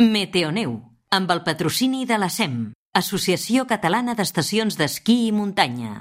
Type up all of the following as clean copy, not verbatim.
Meteoneu, amb el patrocini de la SEM, Associació Catalana d'Estacions d'Esquí i Muntanya.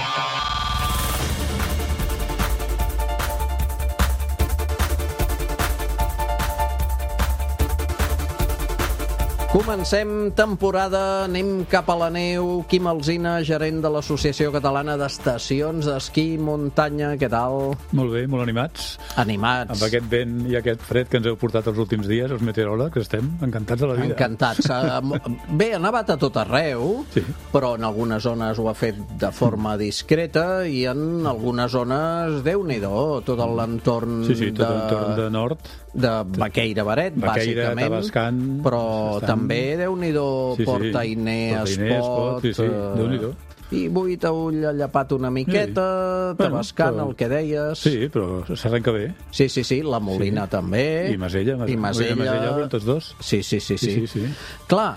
Comencem temporada, anem cap a la neu. Quim Alsina, gerent de l'Associació Catalana d'Estacions d'Esquí i Muntanya, què tal? Molt bé, molt animats. Animats. Amb aquest vent i aquest fred que ens heu portat els últims dies, els meteoròlegs, estem encantats de la vida. Encantats. Bé, ha nevat a tot arreu, sí, però en algunes zones ho ha fet de forma discreta i en algunes zones, Déu-n'hi-do, tot l'entorn tot l'entorn de nord. De Baqueira-Beret, bàsicament. Tavascan, però també, Déu-n'hi-do, Port Ainé, Espot... Sí, Déu-n'hi-do. I Boí-Taüll ha llapat una miqueta, Tavascan, el que deies... Sí, però s'arrenca bé. Sí, la Molina també. I Masella. Masella, tots dos. Sí. Clar,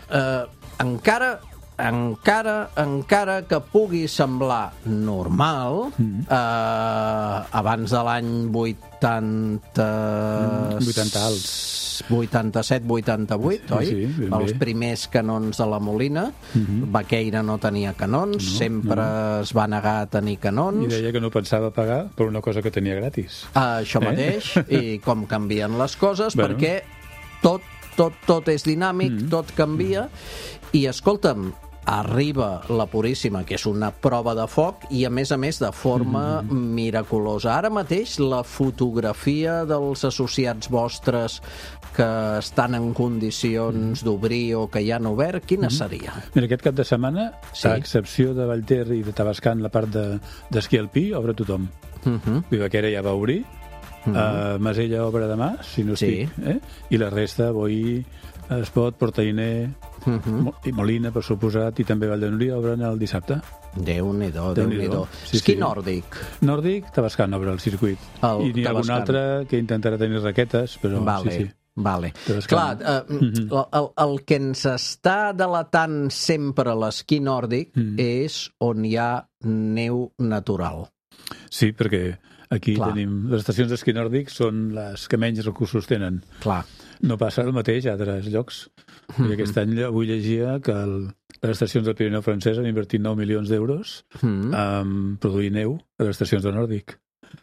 encara que pugui semblar normal, abans de l'any 80 alts. 87-88, oi? Sí, els primers canons de la Molina. Baqueira no tenia canons, sempre es va negar a tenir canons. I deia que no pensava pagar per una cosa que tenia gratis. Això mateix, i com canvien les coses, perquè tot és dinàmic, tot canvia, i escolta'm, arriba la Puríssima, que és una prova de foc, i a més de forma miraculosa. Ara mateix la fotografia dels associats vostres que estan en condicions d'obrir o que ja han obert, quina seria? Mira, aquest cap de setmana, a excepció de Vallter i de Tavascan, la part d'esquí alpí, obre tothom. Baqueira ja va obrir, Masella obre demà, si no estic, i la resta, Boí, Espot, Port Ainé, i Molina, per suposat, i també Vall de Núria obren el dissabte. Déu-n'hi-do. Esquí nòrdic. Nòrdic, Tavascan obre el circuit. I n'hi ha algun altre que intentarà tenir raquetes, però sí. Vale. Clar, el que ens està delatant sempre l'esquí nòrdic és on hi ha neu natural. Sí, perquè aquí tenim... Les estacions d'esquí nòrdic són les que menys recursos tenen. Clar. No passa el mateix a altres llocs. I aquest any avui llegia que les estacions del Pirineu francès han invertit 9 milions d'euros en produir neu a les estacions de nòrdic.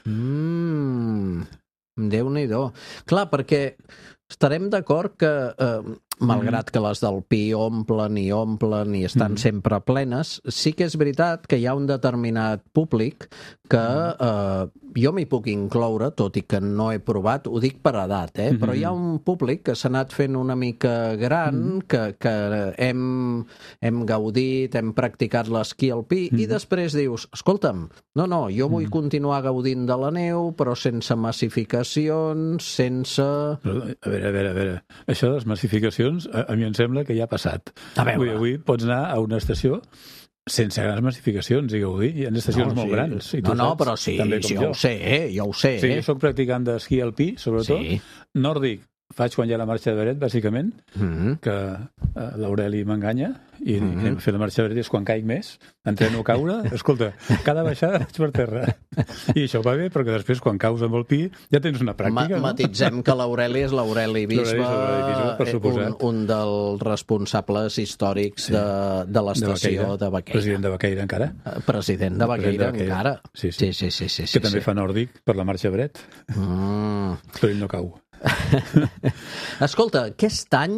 Déu-n'hi-do. Clar, perquè estarem d'acord que, malgrat que les del Pi omplen i estan sempre plenes, sí que és veritat que hi ha un determinat públic que jo m'hi puc incloure, tot i que no he provat, ho dic per edat, però hi ha un públic que s'ha anat fent una mica gran, que hem gaudit, hem practicat l'esquí alpí, i després dius, escolta'm, no, jo vull continuar gaudint de la neu, però sense massificacions, sense... A veure, això de les massificacions a mi em sembla que ja ha passat. Avui pots anar a una estació sense grans massificacions i gaudir. Hi ha estacions molt grans. Però sí, jo ho sé. Sí, jo soc practicant d'esquí alpí, sobretot. Nòrdic faig quan hi ha la marxa de Beret, bàsicament, que l'Aureli m'enganya, i anem a fer la marxa de Beret, és quan caic més, entreno a caure, escolta, cada baixada vaig per terra. I això va bé, perquè després, quan caus amb el pi, ja tens una pràctica. Matitzem que l'Aureli és l'Aureli Bisbe, un dels responsables històrics de l'estació de Baqueira. President de Baqueira, encara. President de Baqueira, encara. Sí. Que també fa nòrdic per la marxa de Beret. Però ell no cau. Escolta, aquest any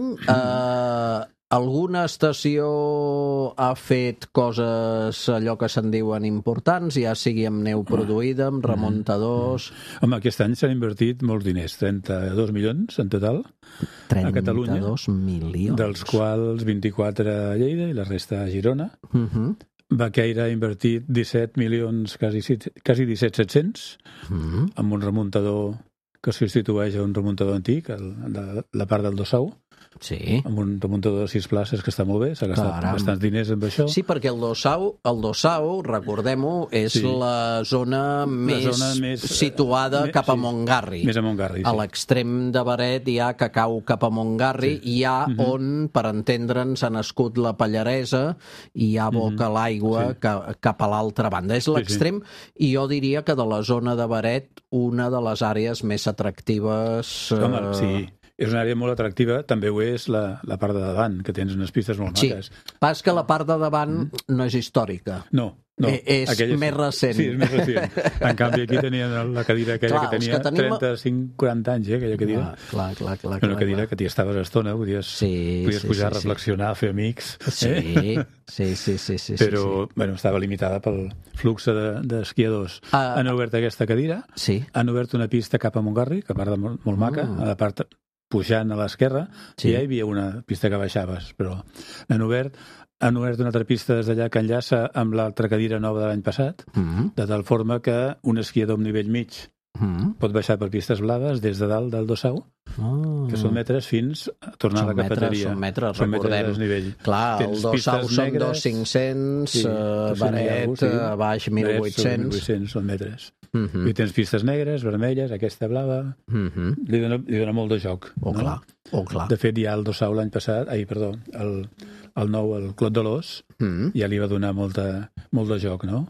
alguna estació ha fet coses allò que se'n diuen importants, ja sigui amb neu produïda, amb remuntadors... Home, aquest any s'han invertit molts diners, 32 milions en total a Catalunya, 32 milions. Dels quals 24 a Lleida i la resta a Girona. Baqueira ha invertit 17 milions, quasi 17,700, amb un remuntador que es substitueix a un remuntador antic, la part del Dossau, amb un remuntador de 6 places que està molt bé, s'ha gastat bastants diners amb això. Sí, perquè el Dossau, recordem-ho, és la zona més situada cap a Montgarri. Més a Montgarri, sí. A l'extrem de Beret hi ha que cau cap a Montgarri, i hi ha on, per entendre'ns, ha nascut la Pallaresa, i hi ha boca l'aigua cap a l'altra banda. És l'extrem, i jo diria que de la zona de Beret, una de les àrees més atractives... Home, sí. és una àrea molt atractiva, també ho és la part de davant, que tens unes pistes molt maques. Sí, pas que la part de davant no és històrica. No. És més recent. Sí, és més recent. En canvi, aquí tenien la cadira aquella que tenia 35-40 anys, aquella cadira. Clar. Una cadira que t'hi estaves a estona, podies pujar a reflexionar, a fer amics. Sí. Però, bueno, estava limitada pel flux d'esquiadors. Han obert aquesta cadira, han obert una pista cap a Montgarri, que a part de molt maca, a la part pujant a l'esquerra, i ja hi havia una pista que baixaves, però l'han obert. Han obert una altra pista des d'allà que enllaça amb l'altra cadira nova de l'any passat, de tal forma que un esquiador amb nivell mig pot baixar per pistes blaves des de dalt del dossau, que són metres fins a tornar a la cafeteria. Són metres, recordem. Clar, el dossau són 2.500, Baret, a baix 1.800. 1.800 són metres. I tens pistes negres, vermelles, aquesta blava. Li dona molt de joc. Clar. De fet, ja el dossau l'any passat, el nou, el Clot de l'Os, ja li va donar molt de joc, no?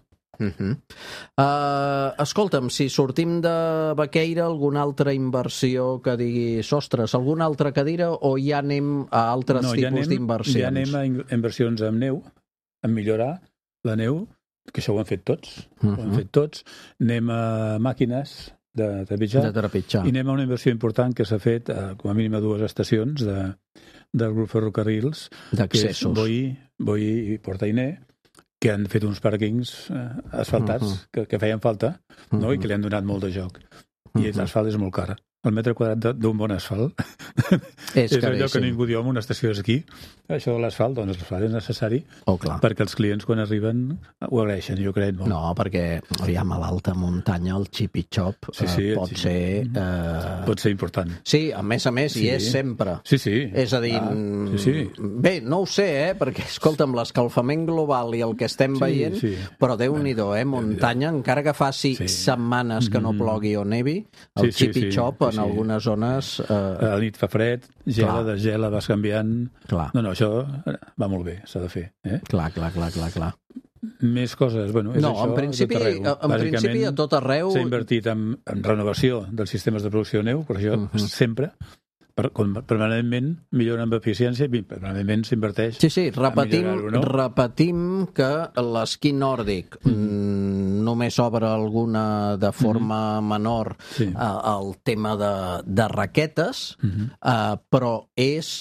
Escolta'm, si sortim de Baqueira, alguna altra inversió que diguis, ostres, alguna altra cadira o ja anem a altres tipus d'inversions? Ja anem a inversions amb neu, a millorar la neu, que això ho han fet tots. Anem a màquines de trepitjar. I anem a una inversió important que s'ha fet com a mínim a 2 estacions del grup Ferrocarrils, que és Boí i Portainer, que han fet uns pàrquings asfaltats que feien falta, no? I que li han donat molt de joc. I l'asfalt és molt car. El metre quadrat d'un bon asfalt és allò que ningú diu en una estació d'esquí. Això de l'asfalt, doncs l'asfalt és necessari perquè els clients quan arriben ho agraeixen, jo crec. No, perquè a l'alta muntanya el xip-i-xop pot ser important. Sí, a més, i és sempre. Sí. És a dir, bé, no ho sé, perquè, escolta'm, l'escalfament global i el que estem veient, però Déu-n'hi-do, muntanya, encara que faci setmanes que no plogui o nevi, el xip-i-xop en algunes zones... A la nit fa fred, gela, desgela, vas canviant... No, això va molt bé, s'ha de fer. Clar. Més coses, bueno, és això, en principi a tot arreu... S'ha invertit en renovació dels sistemes de producció de neu, per això sempre... permanentment milloren amb eficiència i permanentment s'inverteix. Sí, repetim que l'esquí nòrdic només obre alguna de forma menor el tema de raquetes, però és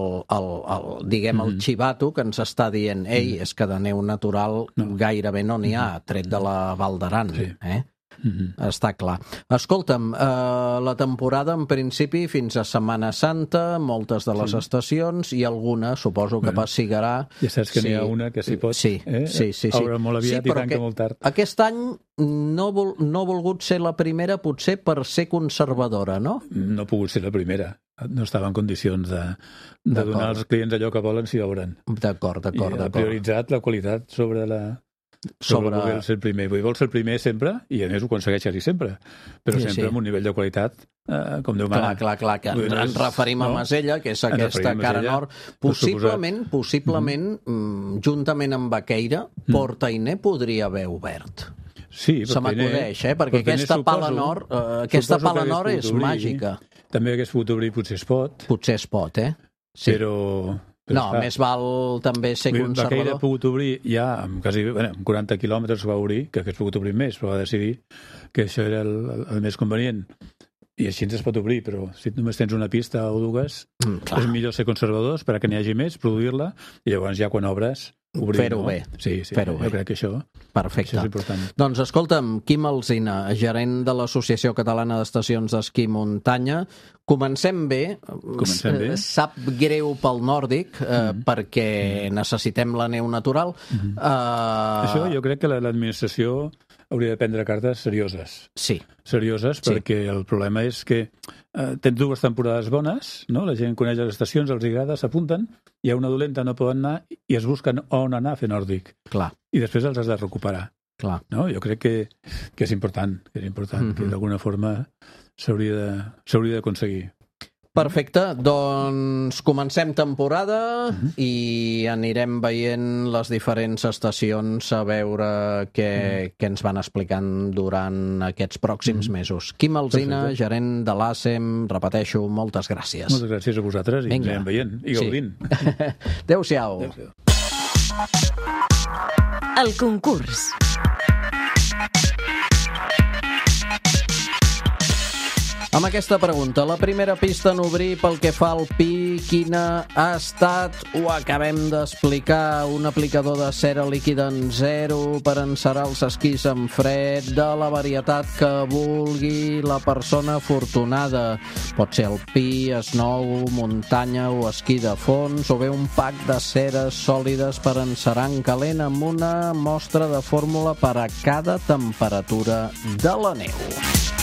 el xivato que ens està dient és que de neu natural gairebé no n'hi ha, tret de la Val d'Aran, està clar. Escolta'm, la temporada en principi fins a Setmana Santa, moltes de les estacions i alguna, suposo que passigarà. Ja saps que n'hi ha una que s'hi pot obre molt aviat i tanca molt tard. Aquest any no ha volgut ser la primera, potser per ser conservadora, no? No ha pogut ser la primera. No estava en condicions de donar als clients allò que volen si obren. D'acord. I ha prioritzat la qualitat sobre voler ser el primer. Vol ser el primer sempre i a més ho aconsegueixes sempre, però sempre amb un nivell de qualitat com Déu mana. Clar, que ens referim a Masella, que és aquesta cara nord. Possiblement, juntament amb Baqueira, Portainer podria haver obert. Sí, se m'acudeix, perquè aquesta pala nord és màgica. També hagués pogut obrir, potser es pot. Potser es pot, Però més val també ser conservador. Baqueira ha pogut obrir ja amb quasi 40 quilòmetres va obrir, que hagués pogut obrir més, però va decidir que això era el més convenient. I així ens es pot obrir, però si només tens una pista o dues, és millor ser conservadors per a que n'hi hagi més, produir-la, i llavors ja quan obres fer-ho bé. Sí, jo crec que això és important. Doncs escolta'm, Quim Alsina, gerent de l'Associació Catalana d'Estacions d'Esquí i Muntanya, comencem bé. Sap greu pel nòrdic, perquè necessitem la neu natural. Això jo crec que l'administració hauria de prendre cartes serioses. Sí. Serioses, perquè el problema és que tens 2 temporades bones, no? La gent coneix les estacions, els agrada, s'apunten, hi ha una dolenta, no poden anar, i es busquen on anar a fer nòrdic. Clar. I després els has de recuperar. Clar. No? Jo crec que és important, que d'alguna forma s'hauria d'aconseguir. Perfecte, doncs comencem temporada i anirem veient les diferents estacions a veure què ens van explicant durant aquests pròxims mesos. Quim Alsina, gerent de l'ASEM, repeteixo, moltes gràcies. Moltes gràcies a vosaltres i ens anem veient i gaudint. Adéu-siau. El concurs. Amb aquesta pregunta, la primera pista en obrir pel que fa al pi, quina ha estat? Ho acabem d'explicar, un aplicador de cera líquida en 0 per encerar els esquís en fred, de la varietat que vulgui la persona afortunada. Pot ser el pi, snow, muntanya o esquí de fons, o bé un pack de ceres sòlides per encerar en calent amb una mostra de fórmula per a cada temperatura de la neu.